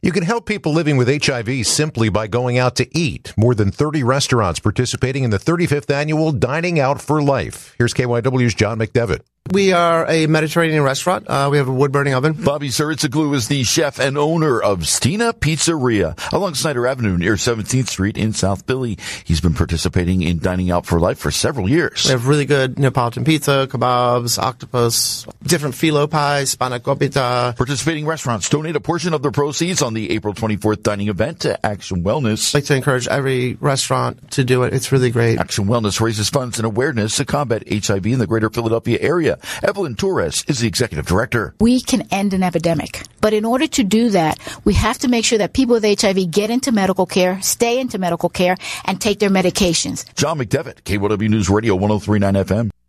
You can help people living with HIV simply by going out to eat. More than 30 restaurants participating in the 35th annual Dining Out for Life. Here's KYW's John McDevitt. We are a Mediterranean restaurant. We have a wood-burning oven. Bobby Saritzoglu is the chef and owner of Stina Pizzeria along Snyder Avenue near 17th Street in South Philly. He's been participating in Dining Out for Life for several years. We have really good Neapolitan pizza, kebabs, octopus, different phyllo pies, spanakopita. Participating restaurants donate a portion of their proceeds on the April 24th dining event to Action Wellness. I'd like to encourage every restaurant to do it. It's really great. Action Wellness raises funds and awareness to combat HIV in the greater Philadelphia area. Evelyn Torres is the executive director. We can end an epidemic. But in order to do that, we have to make sure that people with HIV get into medical care, stay into medical care, and take their medications. John McDevitt, KYW News Radio 103.9 FM.